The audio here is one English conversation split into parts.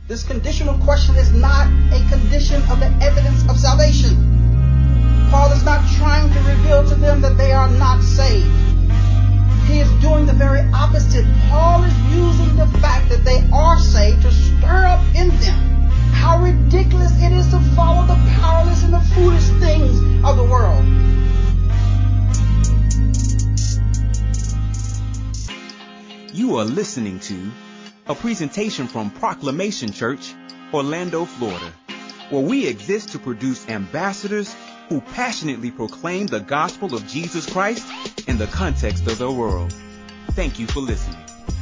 This conditional question is not a condition of the evidence of salvation. Paul is not trying to reveal to them that they are not saved. He is doing the very opposite. Paul is using the fact that they are saved to stir up in them how ridiculous it is to follow the powerless and the foolish things of the world. You are listening to a presentation from Proclamation Church, Orlando, Florida, where we exist to produce ambassadors who passionately proclaim the gospel of Jesus Christ in the context of the world. Thank you for listening.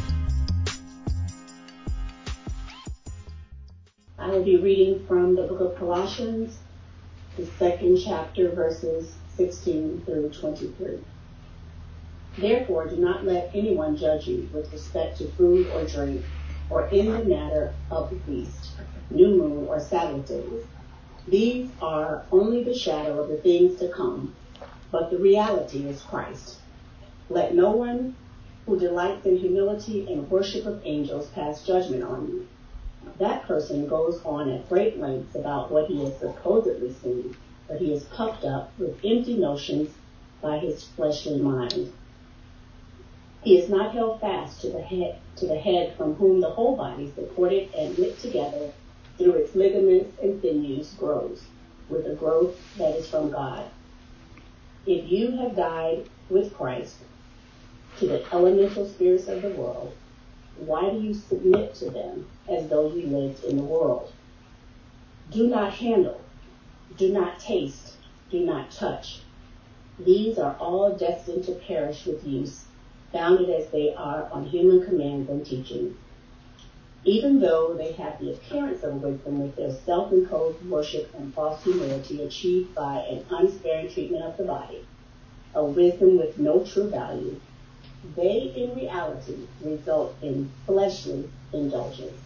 I will be reading from the book of Colossians, the 2nd chapter, verses 16 through 23. Therefore, do not let anyone judge you with respect to food or drink, or in the matter of the feast, new moon, or Sabbath days. These are only the shadow of the things to come, but the reality is Christ. Let no one who delights in humility and worship of angels pass judgment on you. That person goes on at great lengths about what he has supposedly seen, but he is puffed up with empty notions by his fleshly mind. He is not held fast to the head from whom the whole body, supported and knit together through its ligaments and sinews, grows with a growth that is from God. If you have died with Christ to the elemental spirits of the world, why do you submit to them as though you lived in the world? Do not handle, do not taste, do not touch. These are all destined to perish with use, founded as they are on human commands and teachings. Even though they have the appearance of wisdom with their self-imposed worship and false humility achieved by an unsparing treatment of the body, a wisdom with no true value, they in reality result in fleshly indulgence.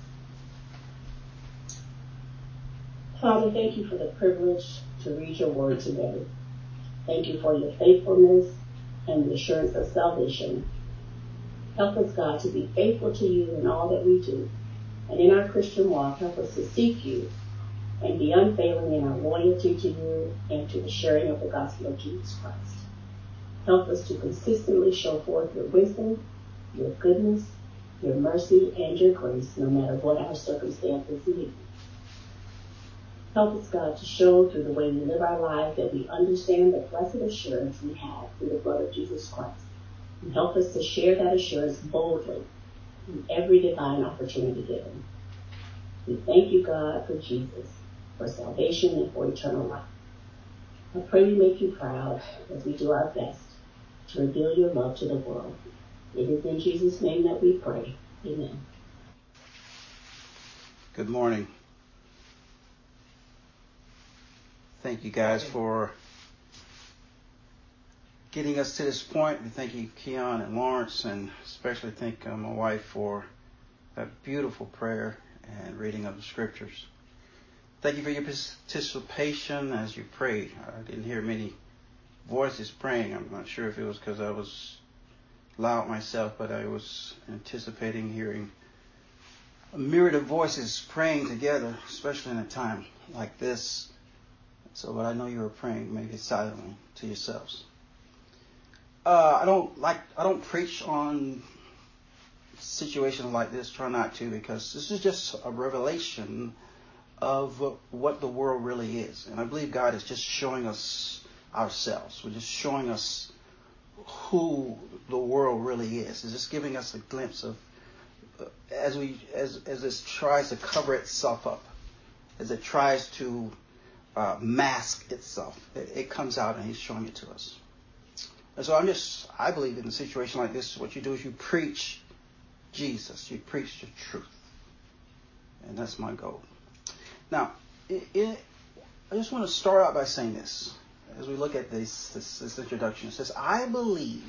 Father, thank you for the privilege to read your word today. Thank you for your faithfulness and the assurance of salvation. Help us, God, to be faithful to you in all that we do. And in our Christian walk, help us to seek you and be unfailing in our loyalty to you and to the sharing of the gospel of Jesus Christ. Help us to consistently show forth your wisdom, your goodness, your mercy, and your grace, no matter what our circumstances may be. Help us, God, to show through the way we live our lives that we understand the blessed assurance we have through the blood of Jesus Christ. And help us to share that assurance boldly in every divine opportunity given. We thank you, God, for Jesus, for salvation and for eternal life. I pray we make you proud as we do our best to reveal your love to the world. It is in Jesus' name that we pray. Amen. Good morning. Thank you guys for getting us to this point. We thank you, Keon and Lawrence, and especially thank my wife for that beautiful prayer and reading of the scriptures. Thank you for your participation as you prayed. I didn't hear many voices praying. I'm not sure if it was because I was loud myself, but I was anticipating hearing a myriad of voices praying together, especially in a time like this. So, but I know you were praying, maybe silently to yourselves. I don't preach on situations like this. Try not to, because this is just a revelation of what the world really is. And I believe God is just showing us ourselves. We're just showing us who the world really is. It's just giving us a glimpse of as it tries to cover itself up, as it tries to mask itself. It comes out and he's showing it to us. And so I believe in a situation like this, what you do is you preach Jesus. You preach the truth. And that's my goal. Now, I just want to start out by saying this. As we look at this introduction, it says, I believe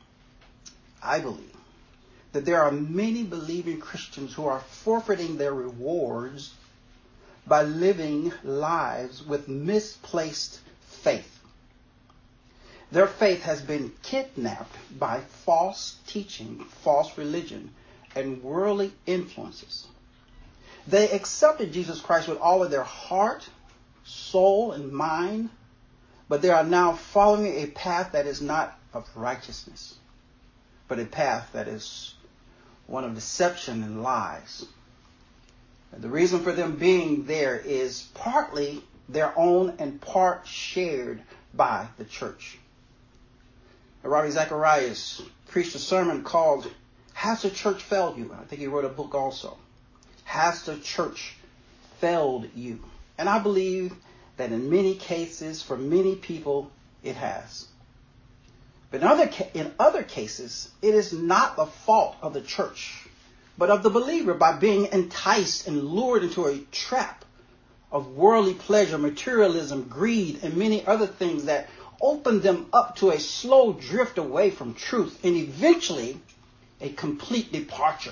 that there are many believing Christians who are forfeiting their rewards by living lives with misplaced faith. Their faith has been kidnapped by false teaching, false religion, and worldly influences. They accepted Jesus Christ with all of their heart, soul, and mind, but they are now following a path that is not of righteousness, but a path that is one of deception and lies. And the reason for them being there is partly their own and part shared by the church. Ravi Zacharias preached a sermon called, Has the Church Failed You? I think he wrote a book also. Has the church failed you? And I believe that in many cases, for many people, it has. But in other cases, it is not the fault of the church, but of the believer by being enticed and lured into a trap of worldly pleasure, materialism, greed, and many other things that open them up to a slow drift away from truth and eventually a complete departure.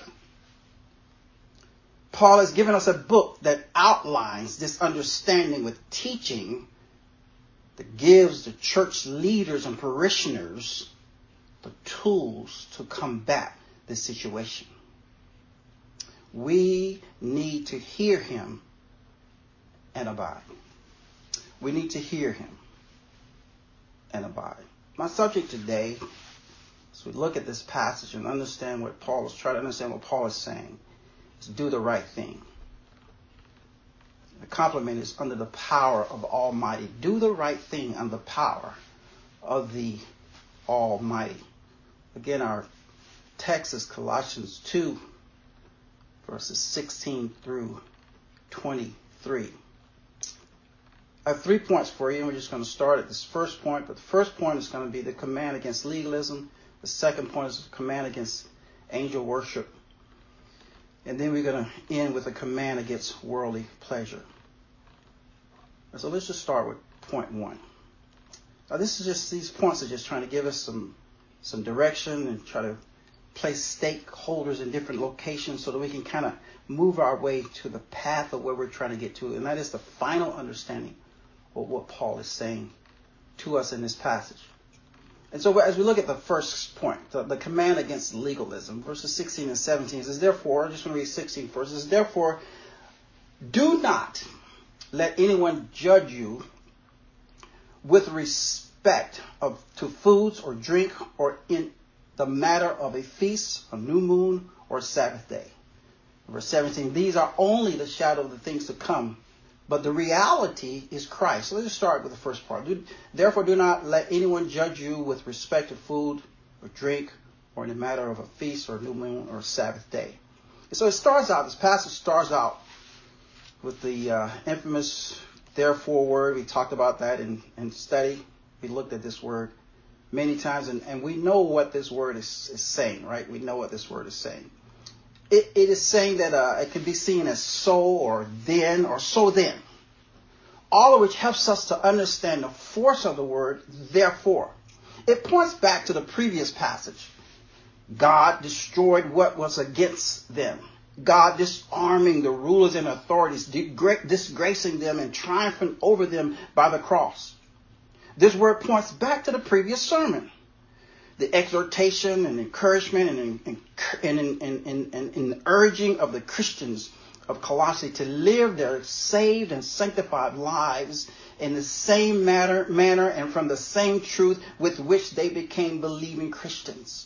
Paul has given us a book that outlines this understanding with teaching that gives the church leaders and parishioners the tools to combat this situation. We need to hear him and abide. We need to hear him and abide. My subject today, as we look at this passage and understand what Paul is trying to understand what Paul is saying, is do the right thing. The complement is under the power of Almighty. Do the right thing under the power of the Almighty. Again, our text is Colossians 2, verses 16 through 23. I have 3 points for you, and we're just going to start at this first point. But the first point is going to be the command against legalism. The second point is the command against angel worship. And then we're going to end with a command against worldly pleasure. So let's just start with point 1. Now these points are just trying to give us some direction and try to place stakeholders in different locations so that we can kind of move our way to the path of where we're trying to get to. And that is the final understanding of what Paul is saying to us in this passage. And so as we look at the first point, the command against legalism, verses 16 and 17, it says, therefore, I just want to read 16 first, it says, therefore, do not let anyone judge you with respect to foods or drink or in the matter of a feast, a new moon, or Sabbath day. Verse 17, these are only the shadow of the things to come, but the reality is Christ. So let's just start with the first part. Therefore, do not let anyone judge you with respect to food or drink or in the matter of a feast or a new moon or a Sabbath day. And so this passage starts out with the infamous therefore word. We talked about that in study. We looked at this word many times, and we know what this word is saying, right? We know what this word is saying. It is saying that it can be seen as so or then or so then, all of which helps us to understand the force of the word therefore. It points back to the previous passage. God destroyed what was against them. God disarming the rulers and authorities, disgracing them and triumphing over them by the cross. This word points back to the previous sermon. The exhortation and encouragement and urging of the Christians of Colossae to live their saved and sanctified lives in the same manner and from the same truth with which they became believing Christians.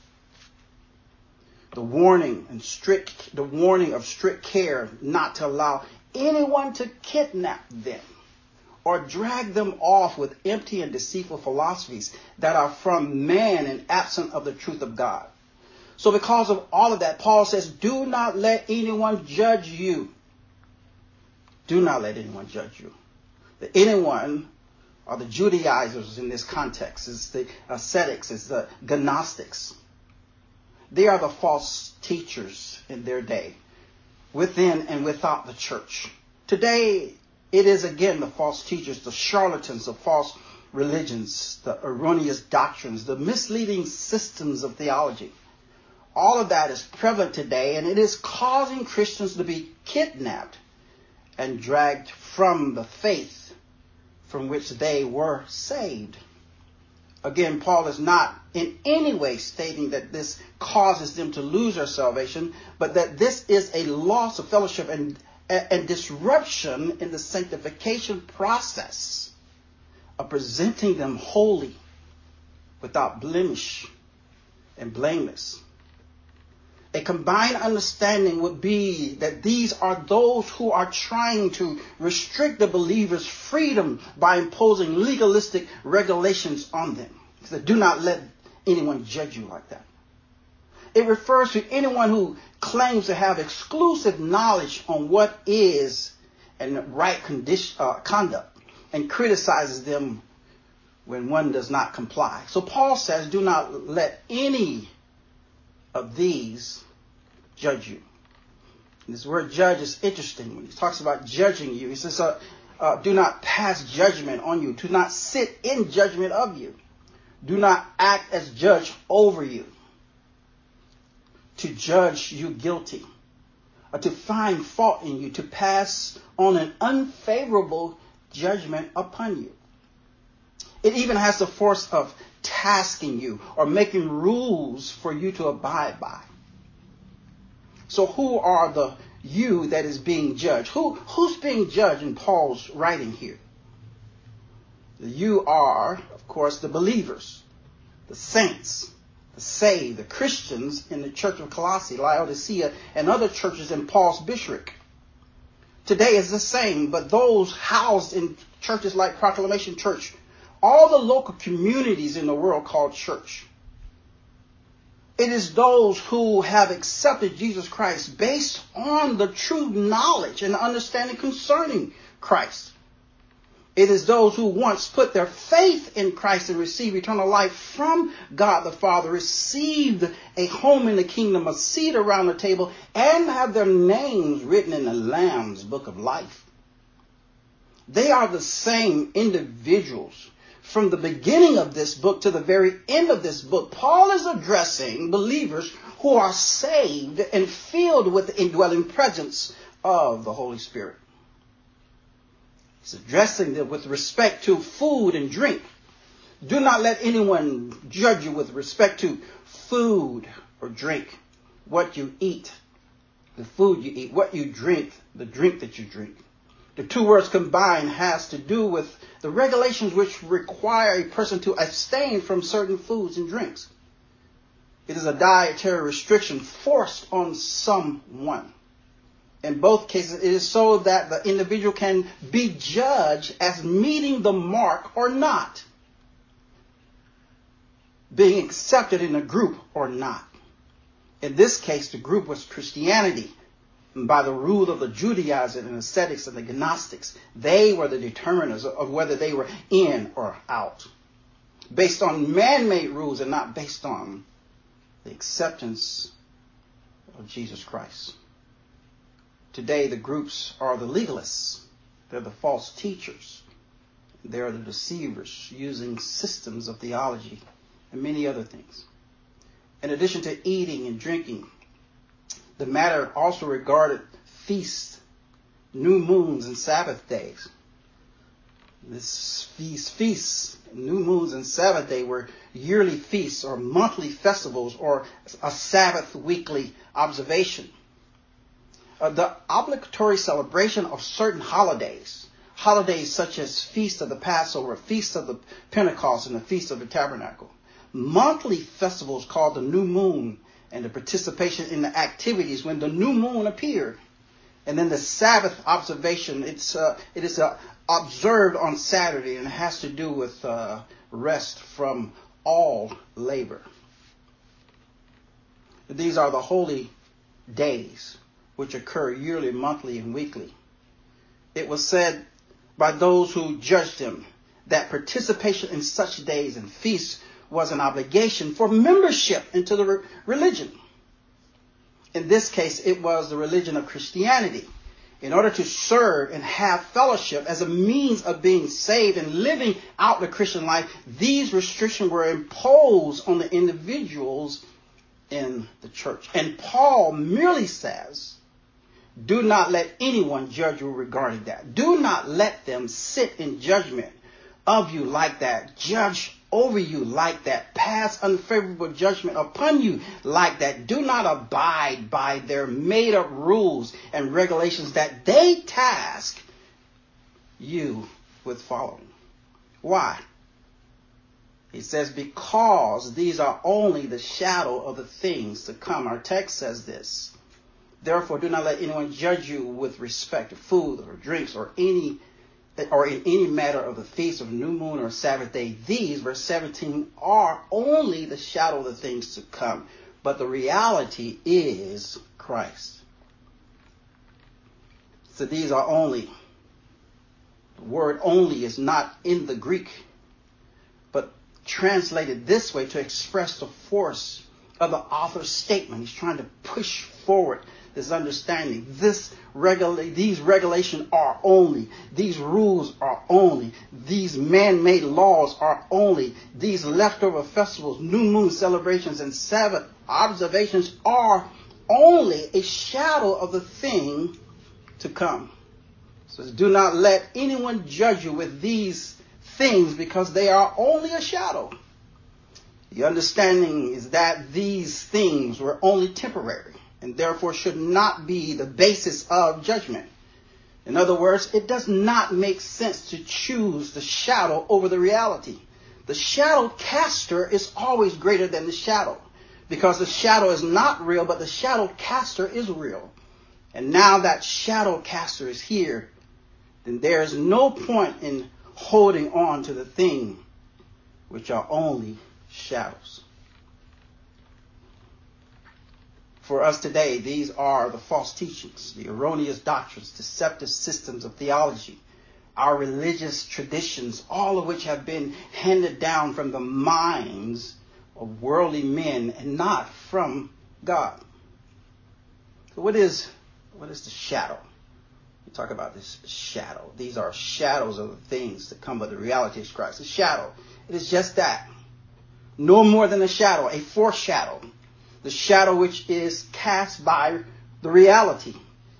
The warning of strict care not to allow anyone to kidnap them or drag them off with empty and deceitful philosophies that are from man and absent of the truth of God. So because of all of that, Paul says, do not let anyone judge you. Do not let anyone judge you. The anyone are the Judaizers in this context. It's the ascetics. It's the Gnostics. They are the false teachers in their day, within and without the church. Today, it is again the false teachers, the charlatans of false religions, the erroneous doctrines, the misleading systems of theology. All of that is prevalent today, and it is causing Christians to be kidnapped and dragged from the faith from which they were saved. Again, Paul is not in any way stating that this causes them to lose their salvation, but that this is a loss of fellowship and disruption in the sanctification process of presenting them holy, without blemish and blameless. A combined understanding would be that these are those who are trying to restrict the believer's freedom by imposing legalistic regulations on them. So do not let anyone judge you like that. It refers to anyone who claims to have exclusive knowledge on what is and right conduct and criticizes them when one does not comply. So Paul says, do not let any of these judge you. And this word judge is interesting. When he talks about judging you, he says, do not pass judgment on you. Do not sit in judgment of you. Do not act as judge over you. To judge you guilty. Or to find fault in you. To pass on an unfavorable judgment upon you. It even has the force of tasking you or making rules for you to abide by. So who are the you that is being judged? Who's being judged in Paul's writing here? You are, of course, the believers, the saints, the saved, the Christians in the church of Colossae, Laodicea, and other churches in Paul's bishopric. Today is the same, but those housed in churches like Proclamation Church, all the local communities in the world called church. It is those who have accepted Jesus Christ based on the true knowledge and understanding concerning Christ. It is those who once put their faith in Christ and received eternal life from God the Father, received a home in the kingdom, a seat around the table, and have their names written in the Lamb's book of life. They are the same individuals. From the beginning of this book to the very end of this book, Paul is addressing believers who are saved and filled with the indwelling presence of the Holy Spirit. He's addressing them with respect to food and drink. Do not let anyone judge you with respect to food or drink, what you eat, the food you eat, what you drink, the drink that you drink. The two words combined has to do with the regulations which require a person to abstain from certain foods and drinks. It is a dietary restriction forced on someone. In both cases, it is so that the individual can be judged as meeting the mark or not, being accepted in a group or not. In this case, the group was Christianity. By the rule of the Judaizers and ascetics and the Gnostics, they were the determiners of whether they were in or out, based on man-made rules and not based on the acceptance of Jesus Christ. Today, the groups are the legalists. They're the false teachers. They're the deceivers using systems of theology and many other things. In addition to eating and drinking, the matter also regarded feasts, new moons, and Sabbath days. These feasts, new moons, and Sabbath day were yearly feasts or monthly festivals or a Sabbath weekly observation. The obligatory celebration of certain holidays such as Feast of the Passover, Feast of the Pentecost, and the Feast of the Tabernacle. Monthly festivals called the new moon, and the participation in the activities when the new moon appeared. And then the Sabbath observation, it is observed on Saturday, and it has to do with rest from all labor. These are the holy days which occur yearly, monthly, and weekly. It was said by those who judged him that participation in such days and feasts was an obligation for membership into the religion. In this case, it was the religion of Christianity. In order to serve and have fellowship as a means of being saved and living out the Christian life, these restrictions were imposed on the individuals in the church. And Paul merely says, do not let anyone judge you regarding that. Do not let them sit in judgment of you like that. Judge over you like that, pass unfavorable judgment upon you like that. Do not abide by their made-up rules and regulations that they task you with following. Why? He says, because these are only the shadow of the things to come. Our text says this. Therefore, do not let anyone judge you with respect to food or drinks or in any matter of the feast of new moon or Sabbath day. These, verse 17, are only the shadow of the things to come. But the reality is Christ. So these are only. The word only is not in the Greek, but translated this way to express the force of the author's statement. He's trying to push forward this understanding. These regulations are only. These rules are only. These man-made laws are only. These leftover festivals, new moon celebrations, and Sabbath observations are only a shadow of the thing to come. So do not let anyone judge you with these things because they are only a shadow. The understanding is that these things were only temporary and therefore should not be the basis of judgment. In other words, it does not make sense to choose the shadow over the reality. The shadow caster is always greater than the shadow because the shadow is not real, but the shadow caster is real. And now that shadow caster is here, then there is no point in holding on to the thing which are only shadows. For us today, these are the false teachings, the erroneous doctrines, deceptive systems of theology, our religious traditions, all of which have been handed down from the minds of worldly men and not from God. So what is the shadow? We talk about this shadow. These are shadows of the things that come, but the reality is Christ. A shadow. It is just that. No more than a shadow, a foreshadow. The shadow which is cast by the reality.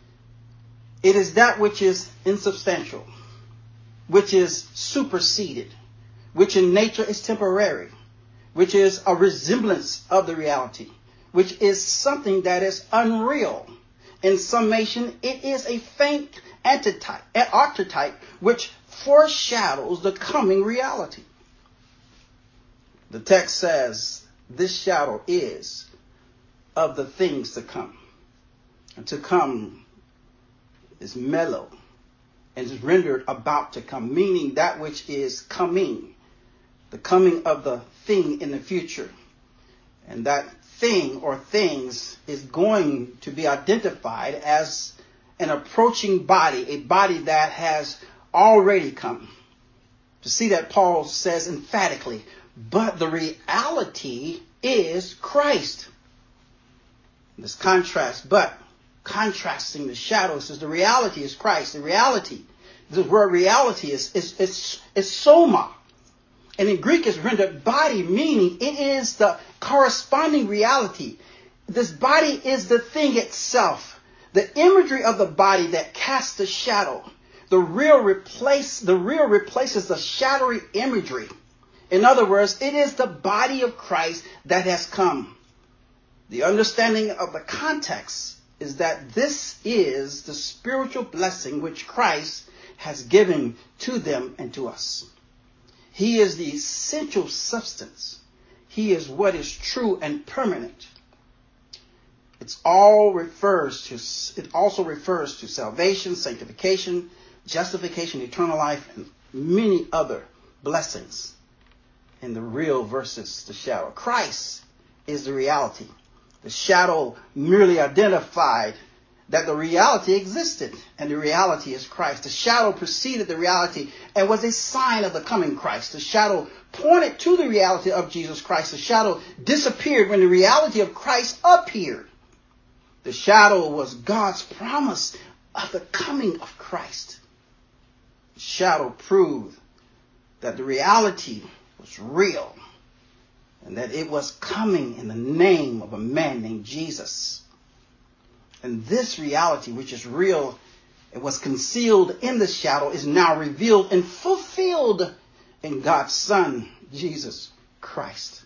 It is that which is insubstantial, which is superseded, which in nature is temporary, which is a resemblance of the reality, which is something that is unreal. In summation, it is a faint archetype which foreshadows the coming reality. The text says this shadow is of the things to come. And to come is mellow and is rendered about to come, meaning that which is coming, the coming of the thing in the future. And that thing or things is going to be identified as an approaching body, a body that has already come. To see that Paul says emphatically, but the reality is Christ. This contrast, but contrasting the shadows, says the reality is Christ. The reality, the word reality is soma. And in Greek is rendered body, meaning it is the corresponding reality. This body is the thing itself. The imagery of the body that casts the shadow. The real replaces the shadowy imagery. In other words, it is the body of Christ that has come. The understanding of the context is that this is the spiritual blessing which Christ has given to them and to us. He is the essential substance. He is what is true and permanent. It also refers to salvation, sanctification, justification, eternal life, and many other blessings in the real versus the shadow. Christ is the reality. The shadow merely identified that the reality existed, and the reality is Christ. The shadow preceded the reality and was a sign of the coming Christ. The shadow pointed to the reality of Jesus Christ. The shadow disappeared when the reality of Christ appeared. The shadow was God's promise of the coming of Christ. The shadow proved that the reality was real and that it was coming in the name of a man named Jesus. And this reality, which is real, it was concealed in the shadow, is now revealed and fulfilled in God's Son, Jesus Christ.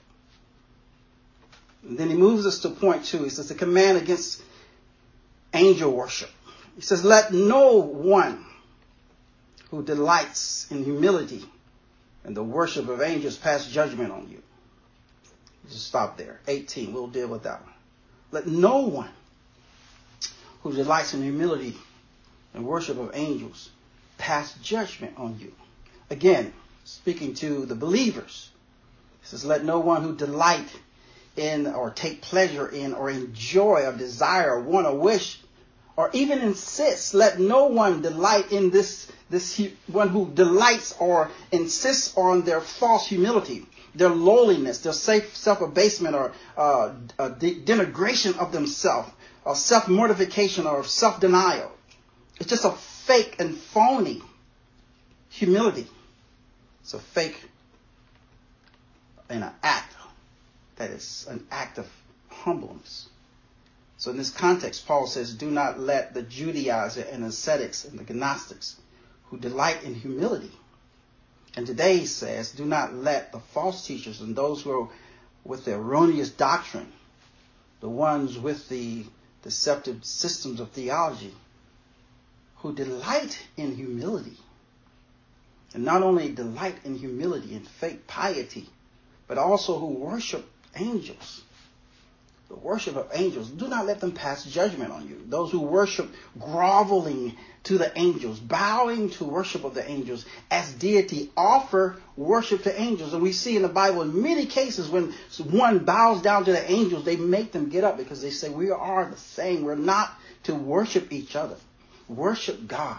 And then he moves us to point 2. He says the command against angel worship. He says, let no one who delights in humility and the worship of angels pass judgment on you. Just stop there. 18, we'll deal with that one. Let no one who delights in humility and worship of angels pass judgment on you. Again, speaking to the believers, it says, let no one who delight in or take pleasure in or enjoy or desire or want or wish or even insist, let no one delight in this one who delights or insists on their false humility, their lowliness, their self-abasement or denigration of themselves, or self-mortification or self-denial. It's just a fake and phony humility. It's a fake and an act that is an act of humbleness. So in this context, Paul says, do not let the Judaizer and ascetics and the Gnostics who delight in humility. And today he says, do not let the false teachers and those who are with the erroneous doctrine, the ones with the deceptive systems of theology, who delight in humility. And not only delight in humility and fake piety, but also who worship angels. The worship of angels, do not let them pass judgment on you. Those who worship groveling to the angels, bowing to worship of the angels as deity, offer worship to angels. And we see in the Bible in many cases when one bows down to the angels, they make them get up because they say, we are the same. We're not to worship each other. Worship God.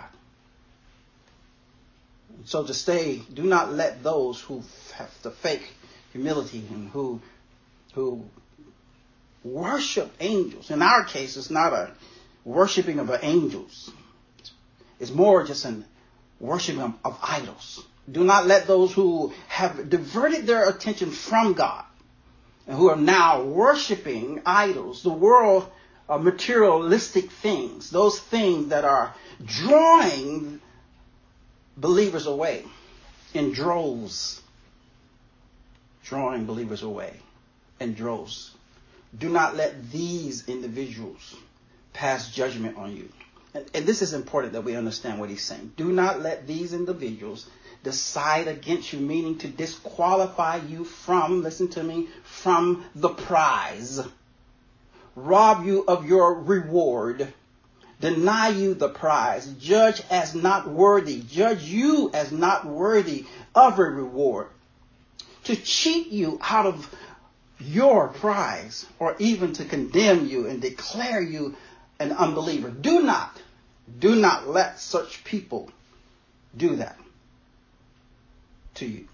So do not let those who have the fake humility and who worship angels. In our case, it's not a worshiping of angels. It's more just an worshiping of idols. Do not let those who have diverted their attention from God and who are now worshiping idols, the world of materialistic things, those things that are drawing believers away in droves. Drawing believers away in droves. Do not let these individuals pass judgment on you. And this is important that we understand what he's saying. Do not let these individuals decide against you, meaning to disqualify you from, listen to me, from the prize. Rob you of your reward. Deny you the prize. Judge as not worthy. Judge you as not worthy of a reward. To cheat you out of your prize, or even to condemn you and declare you an unbeliever. Do not let such people do that to you.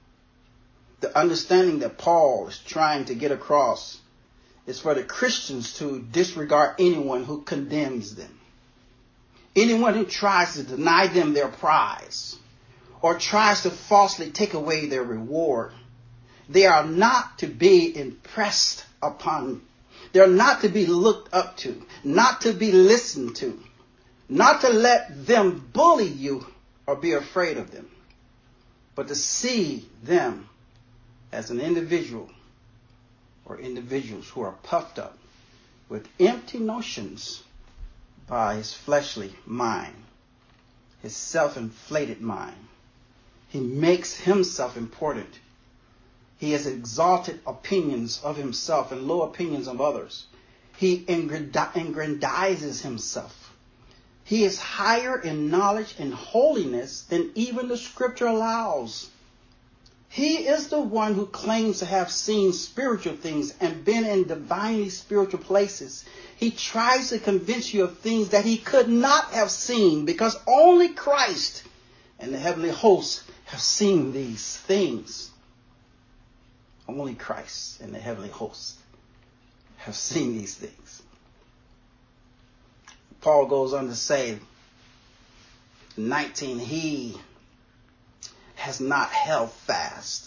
The understanding that Paul is trying to get across is for the Christians to disregard anyone who condemns them. Anyone who tries to deny them their prize or tries to falsely take away their reward. They are not to be impressed upon. They're not to be looked up to, not to be listened to, not to let them bully you or be afraid of them, but to see them as an individual or individuals who are puffed up with empty notions by his fleshly mind, his self-inflated mind. He makes himself important. He has exalted opinions of himself and low opinions of others. He aggrandizes himself. He is higher in knowledge and holiness than even the scripture allows. He is the one who claims to have seen spiritual things and been in divinely spiritual places. He tries to convince you of things that he could not have seen because only Christ and the heavenly hosts have seen these things. Only Christ and the heavenly hosts have seen these things. Paul goes on to say, 19, he has not held fast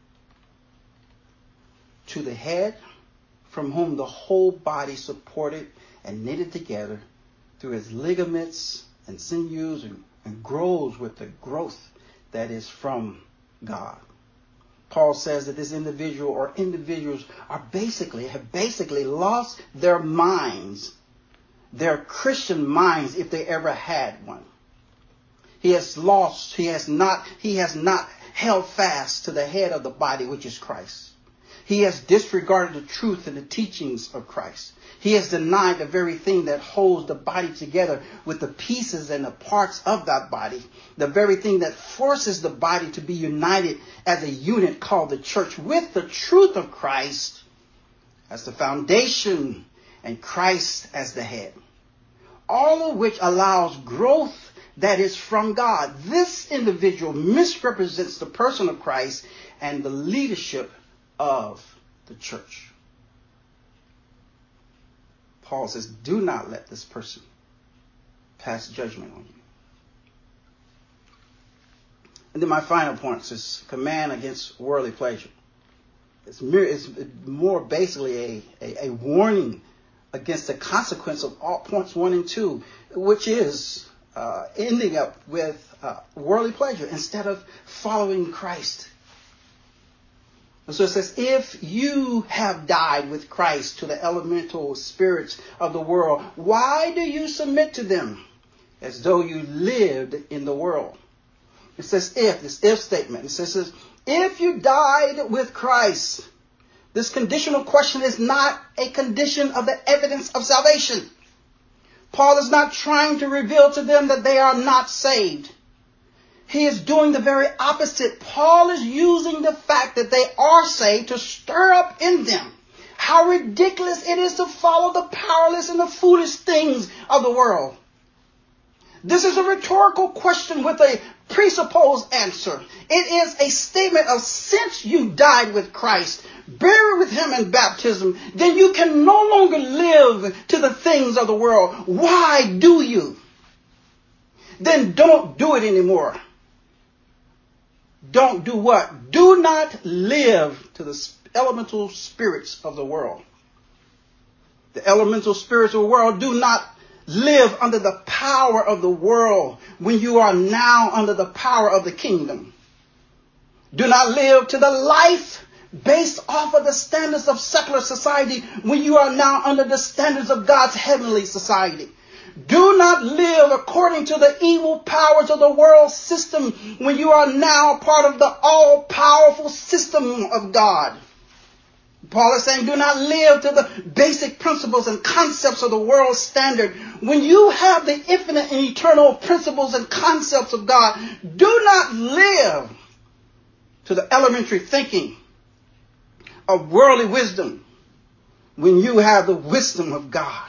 to the head, from whom the whole body supported and knitted together through his ligaments and sinews and grows with the growth that is from God. Paul says that this individual or individuals have basically lost their minds, their Christian minds, if they ever had one. He has not held fast to the head of the body, which is Christ. He has disregarded the truth and the teachings of Christ. He has denied the very thing that holds the body together with the pieces and the parts of that body. The very thing that forces the body to be united as a unit called the church with the truth of Christ as the foundation and Christ as the head. All of which allows growth that is from God. This individual misrepresents the person of Christ and the leadership of the church. Paul says, do not let this person pass judgment on you. And then my final point is command against worldly pleasure. It's more basically a warning against the consequence of all points 1 and 2, which is ending up with worldly pleasure instead of following Christ. And so it says, if you have died with Christ to the elemental spirits of the world, why do you submit to them as though you lived in the world? It says this if statement. It says, if you died with Christ, this conditional question is not a condition of the evidence of salvation. Paul is not trying to reveal to them that they are not saved. He is doing the very opposite. Paul is using the fact that they are saved to stir up in them how ridiculous it is to follow the powerless and the foolish things of the world. This is a rhetorical question with a presupposed answer. It is a statement of, since you died with Christ, buried with him in baptism, then you can no longer live to the things of the world. Why do you? Then don't do it anymore. Don't do what? Do not live to the elemental spirits of the world. The elemental spirits of the world do not live under the power of the world when you are now under the power of the kingdom. Do not live to the life based off of the standards of secular society when you are now under the standards of God's heavenly society. Do not live according to the evil powers of the world system when you are now part of the all-powerful system of God. Paul is saying, do not live to the basic principles and concepts of the world standard. When you have the infinite and eternal principles and concepts of God, do not live to the elementary thinking of worldly wisdom when you have the wisdom of God.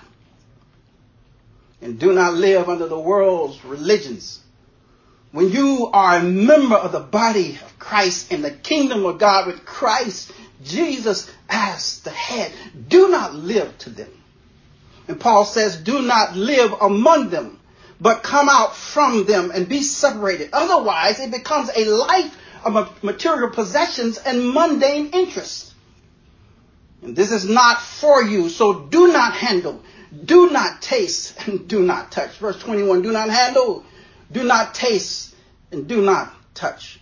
And do not live under the world's religions when you are a member of the body of Christ in the kingdom of God with Christ Jesus as the head. Do not live to them. And Paul says, do not live among them, but come out from them and be separated. Otherwise, it becomes a life of material possessions and mundane interests. And this is not for you, so do not handle, do not taste, and do not touch. Verse 21, do not handle, do not taste, and do not touch.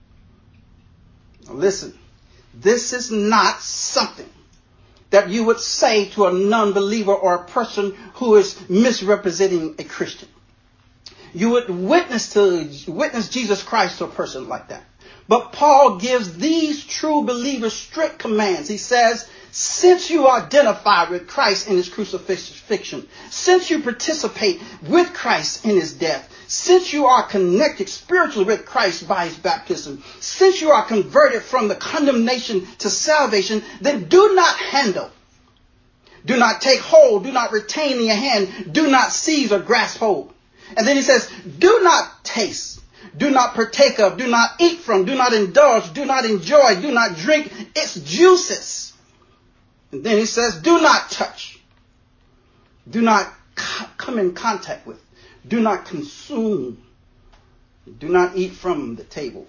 Now listen. This is not something that you would say to a non-believer or a person who is misrepresenting a Christian. You would witness Jesus Christ to a person like that. But Paul gives these true believers strict commands. He says, since you identify with Christ in his crucifixion, since you participate with Christ in his death, since you are connected spiritually with Christ by his baptism, since you are converted from the condemnation to salvation, then do not handle, do not take hold, do not retain in your hand, do not seize or grasp hold. And then he says, do not taste, do not partake of, do not eat from, do not indulge, do not enjoy, do not drink its juices. And then he says, do not touch, do not come in contact with, do not consume, do not eat from the table.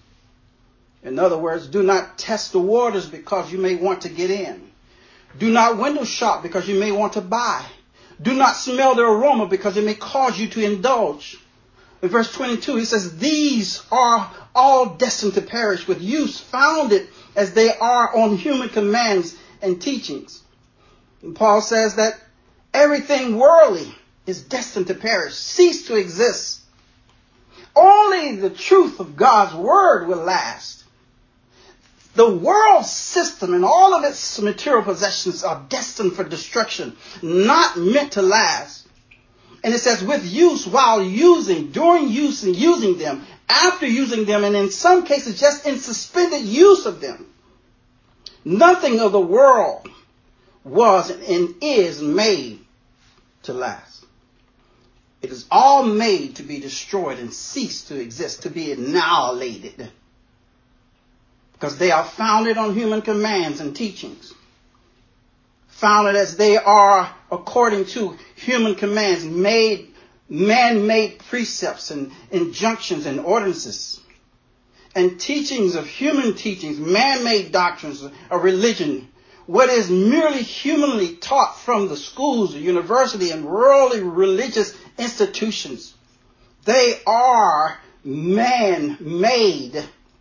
In other words, do not test the waters because you may want to get in. Do not window shop because you may want to buy. Do not smell the aroma because it may cause you to indulge. In verse 22, he says, these are all destined to perish, with use founded as they are on human commands and teachings. And Paul says that everything worldly is destined to perish, cease to exist. Only the truth of God's word will last. The world system and all of its material possessions are destined for destruction, not meant to last. And it says with use, while using, during use and using them, after using them, and in some cases just in suspended use of them. Nothing of the world was and is made to last. It is all made to be destroyed and cease to exist, to be annihilated. Because they are founded on human commands and teachings. Founded as they are according to human commands, man-made precepts and injunctions and ordinances. And teachings of human teachings, man-made doctrines of religion, what is merely humanly taught from the schools, the university, and worldly religious institutions. They are man-made.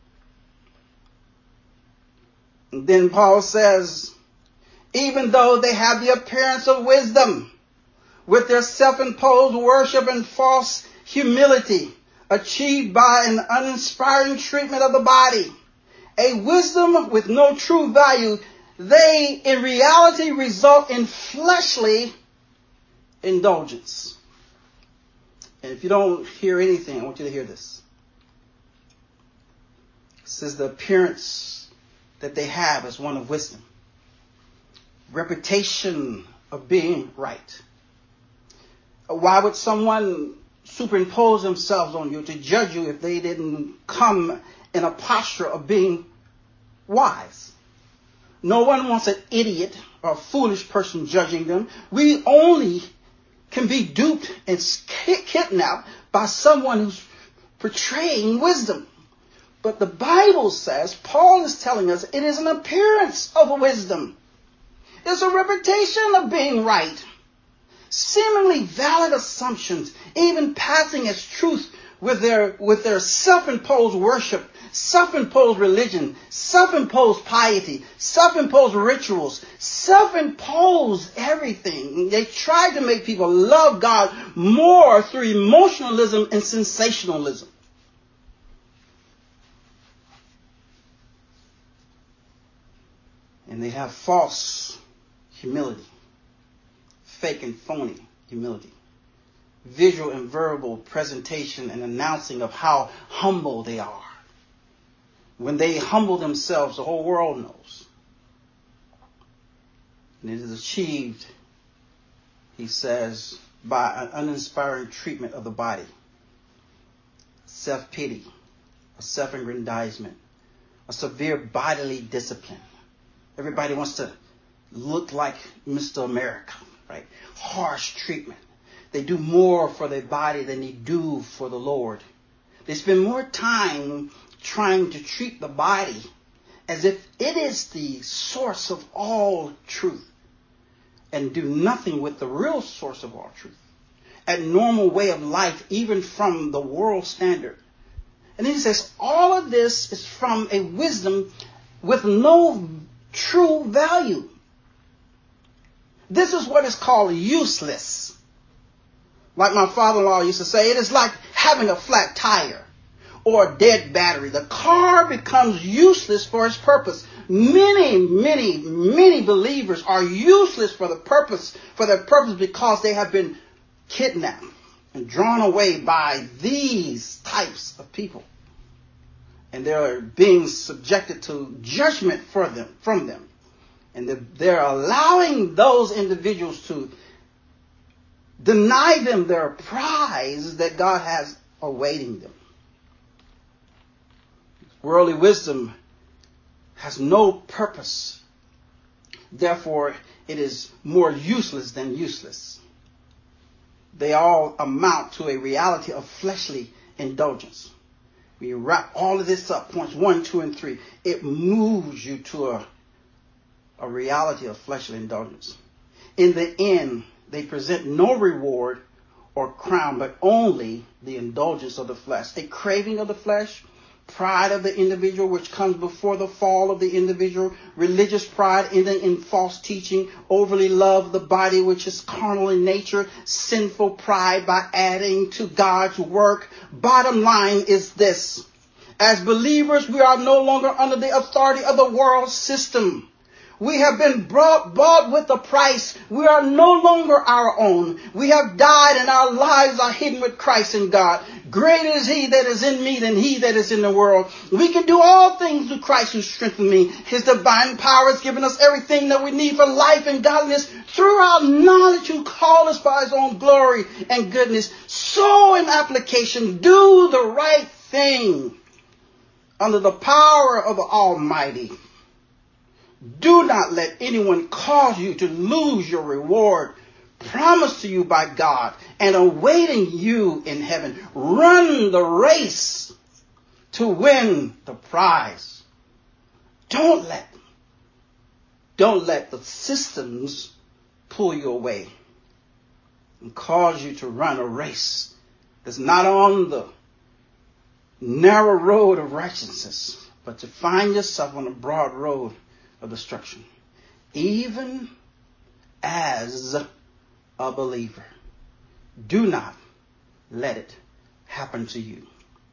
And then Paul says, even though they have the appearance of wisdom, with their self-imposed worship and false humility, achieved by an uninspiring treatment of the body, a wisdom with no true value, they in reality result in fleshly indulgence. And if you don't hear anything, I want you to hear this. It says the appearance that they have is one of wisdom. Reputation of being right. Why would someone superimpose themselves on you to judge you if they didn't come in a posture of being wise? No one wants an idiot or a foolish person judging them. We only can be duped and kidnapped by someone who's portraying wisdom. But the Bible says, Paul is telling us, it is an appearance of wisdom. It's a reputation of being right. Seemingly valid assumptions, even passing as truth with their self-imposed worship, self-imposed religion, self-imposed piety, self-imposed rituals, self-imposed everything. They try to make people love God more through emotionalism and sensationalism. And they have false humility, fake and phony humility, visual and verbal presentation and announcing of how humble they are. When they humble themselves, the whole world knows. And it is achieved, he says, by an uninspiring treatment of the body, self-pity, a self-aggrandizement, a severe bodily discipline. Everybody wants to look like Mr. America, right? Harsh treatment. They do more for their body than they do for the Lord. They spend more time trying to treat the body as if it is the source of all truth and do nothing with the real source of all truth. A normal way of life, even from the world standard. And he says, all of this is from a wisdom with no true value. This is what is called useless. Like my father-in-law used to say, it is like having a flat tire or a dead battery. The car becomes useless for its purpose. Many believers are useless for their purpose because they have been kidnapped and drawn away by these types of people. And they're being subjected to judgment from them. And they're allowing those individuals to deny them their prize that God has awaiting them. Worldly wisdom has no purpose. Therefore, it is more useless than useless. They all amount to a reality of fleshly indulgence. When you wrap all of this up, points 1, 2, and 3, it moves you to a reality of fleshly indulgence. In the end, they present no reward or crown, but only the indulgence of the flesh, a craving of the flesh, pride of the individual, which comes before the fall of the individual, religious pride ending in false teaching, overly love of the body, which is carnal in nature, sinful pride by adding to God's work. Bottom line is this. As believers, we are no longer under the authority of the world system. We have been bought with a price. We are no longer our own. We have died and our lives are hidden with Christ in God. Greater is he that is in me than he that is in the world. We can do all things through Christ who strengthens me. His divine power has given us everything that we need for life and godliness through our knowledge who called us by his own glory and goodness. So in application, do the right thing under the power of the Almighty. Do not let anyone cause you to lose your reward promised to you by God and awaiting you in heaven. Run the race to win the prize. Don't let the systems pull you away and cause you to run a race that's not on the narrow road of righteousness, but to find yourself on the broad road of destruction. Even as a believer, do not let it happen to you.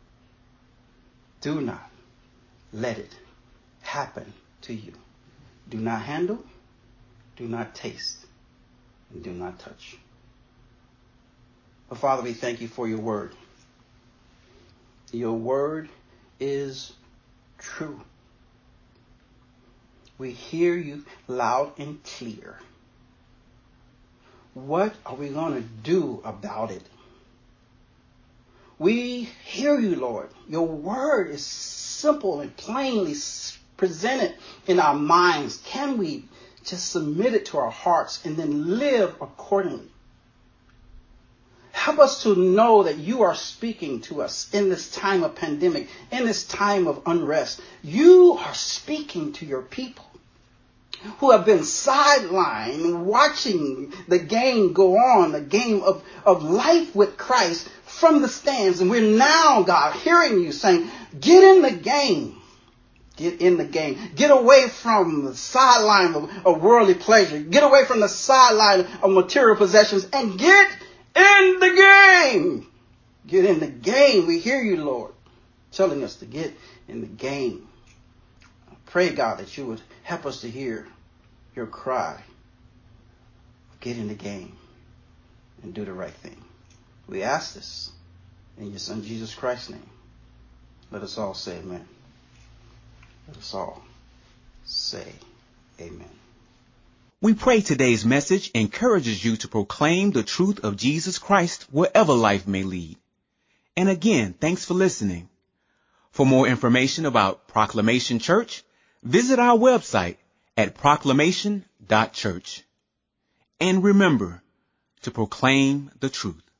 Do not let it happen to you. Do not handle, do not taste, and do not touch. But Father, we thank you for your word. Your word is true. We hear you loud and clear. What are we going to do about it? We hear you, Lord. Your word is simple and plainly presented in our minds. Can we just submit it to our hearts and then live accordingly? Help us to know that you are speaking to us in this time of pandemic, in this time of unrest. You are speaking to your people who have been sidelined watching the game go on, the game of life with Christ from the stands. And we're now, God, hearing you saying, get in the game. Get in the game. Get away from the sideline of worldly pleasure. Get away from the sideline of material possessions and get in the game. Get in the game. We hear you, Lord, telling us to get in the game. I pray, God, that you would help us to hear your cry. Get in the game and do the right thing. We ask this in your Son, Jesus Christ's name. Let us all say amen. Let us all say amen. We pray today's message encourages you to proclaim the truth of Jesus Christ wherever life may lead. And again, thanks for listening. For more information about Proclamation Church, visit our website at proclamation.church. And remember to proclaim the truth.